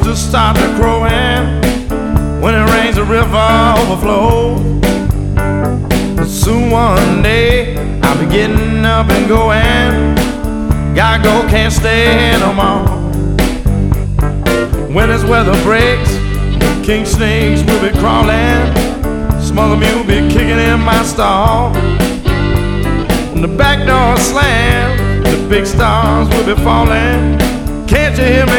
roosters start to crowing. When it rains, the river overflows. But soon one day, I'll be getting up and going. Gotta go, can't stay no more. When this weather breaks, king snakes will be crawling. Smother mule will be kicking in my stall. When the back door slams, the big stars will be falling. Can't you hear me